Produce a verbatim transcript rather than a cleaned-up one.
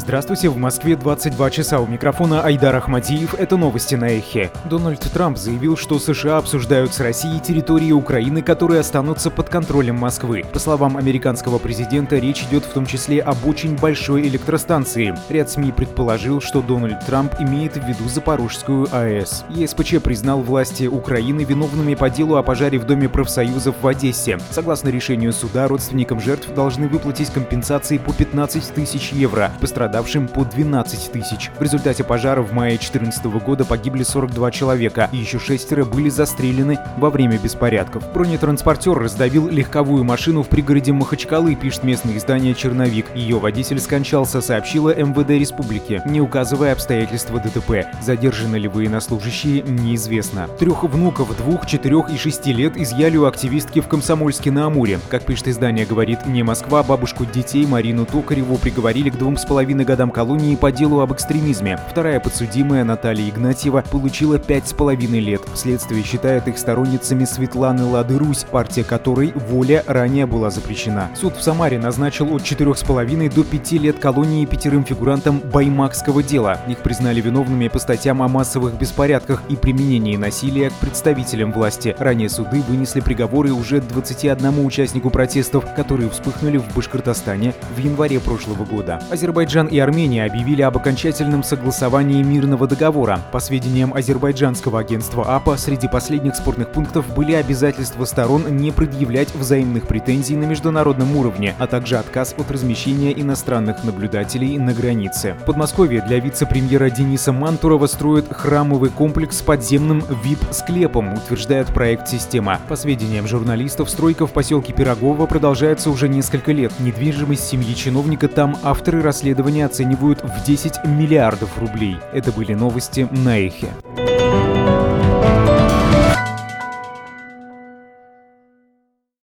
Здравствуйте, в Москве двадцать два часа, у микрофона Айдар Ахмадиев, это новости на Эхе. Дональд Трамп заявил, что США обсуждают с Россией территории Украины, которые останутся под контролем Москвы. По словам американского президента, речь идет в том числе об очень большой электростанции. Ряд СМИ предположил, что Дональд Трамп имеет в виду Запорожскую АЭС. ЕСПЧ признал власти Украины виновными по делу о пожаре в Доме профсоюзов в Одессе. Согласно решению суда, родственникам жертв должны выплатить компенсации по пятнадцать тысяч евро, пострадавшим по двенадцать тысяч. В результате пожара в мае две тысячи четырнадцатого года погибли сорок два человека, и еще шестеро были застрелены во время беспорядков. Бронетранспортер раздавил легковую машину в пригороде Махачкалы, пишет местное издание «Черновик». Ее водитель скончался, сообщила эм вэ дэ республики, не указывая обстоятельства дэ тэ пэ. Задержаны ли военнослужащие, неизвестно. Трех внуков двух, четырех и шести лет изъяли у активистки в Комсомольске-на-Амуре. Как пишет издание «Говорит не Москва», бабушку детей Марину Токареву приговорили к двум с половиной годам колонии по делу об экстремизме. Вторая подсудимая, Наталья Игнатьева, получила пять с половиной лет. Следствие считает их сторонницами Светланы Лады Русь, партия которой «Воля» ранее была запрещена. Суд в Самаре назначил от четырех с половиной до пяти лет колонии пятерым фигурантам баймакского дела. Их признали виновными по статьям о массовых беспорядках и применении насилия к представителям власти. Ранее суды вынесли приговоры уже двадцати одному участнику протестов, которые вспыхнули в Башкортостане в январе прошлого года. Азербайджан и Армения объявили об окончательном согласовании мирного договора. По сведениям азербайджанского агентства АПА, среди последних спорных пунктов были обязательства сторон не предъявлять взаимных претензий на международном уровне, а также отказ от размещения иностранных наблюдателей на границе. В Подмосковье для вице-премьера Дениса Мантурова строят храмовый комплекс с подземным ви ай пи-склепом, утверждает проект «Система». По сведениям журналистов, стройка в поселке Пирогово продолжается уже несколько лет. Недвижимость семьи чиновника там авторы расследования оценивают в десять миллиардов рублей. Это были новости на Эхе.